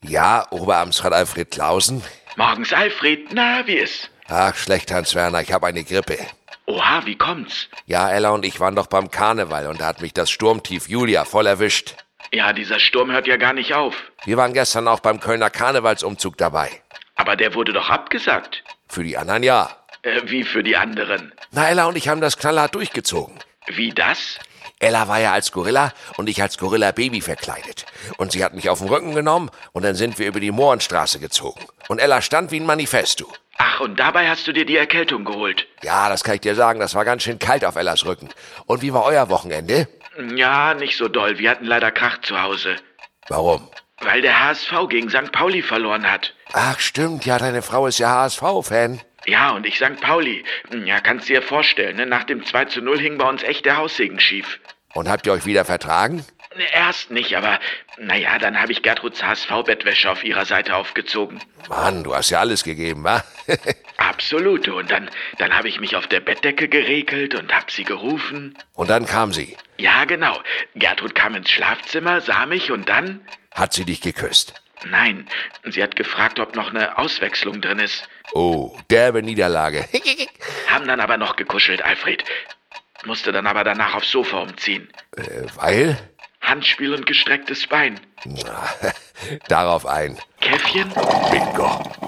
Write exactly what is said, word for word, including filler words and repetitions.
Ja, Oberamtsrat Alfred Clausen. Morgens, Alfred. Na, wie ist? Ach, schlecht, Hans-Werner, ich habe eine Grippe. Oha, wie kommt's? Ja, Ella und ich waren doch beim Karneval und da hat mich das Sturmtief Julia voll erwischt. Ja, dieser Sturm hört ja gar nicht auf. Wir waren gestern auch beim Kölner Karnevalsumzug dabei. Aber der wurde doch abgesagt. Für die anderen ja. Äh, wie für die anderen? Na, Ella und ich haben das knallhart durchgezogen. Wie das? Ella war ja als Gorilla und ich als Gorilla-Baby verkleidet. Und sie hat mich auf den Rücken genommen und dann sind wir über die Mohrenstraße gezogen. Und Ella stand wie ein Manifest, du. Ach, und dabei hast du dir die Erkältung geholt? Ja, das kann ich dir sagen, das war ganz schön kalt auf Ellas Rücken. Und wie war euer Wochenende? Ja, nicht so doll. Wir hatten leider Krach zu Hause. Warum? Weil der H S V gegen Sankt Pauli verloren hat. Ach, stimmt, ja, deine Frau ist ja H S V-Fan. Ja, und ich Sankt Pauli. Ja, kannst dir vorstellen, ne? Nach dem zwei zu null hing bei uns echt der Haussegen schief. Und habt ihr euch wieder vertragen? Erst nicht, aber naja, dann habe ich Gertruds H S V-Bettwäsche auf ihrer Seite aufgezogen. Mann, du hast ja alles gegeben, wa? Absolut. Und dann, dann habe ich mich auf der Bettdecke geregelt und hab sie gerufen. Und dann kam sie. Ja, genau. Gertrud kam ins Schlafzimmer, sah mich und dann... Hat sie dich geküsst? Nein, sie hat gefragt, ob noch eine Auswechslung drin ist. Oh, derbe Niederlage. Haben dann aber noch gekuschelt, Alfred. Musste dann aber danach aufs Sofa umziehen. Äh, weil? Handspiel und gestrecktes Bein. Na, darauf ein. Käffchen? Bingo.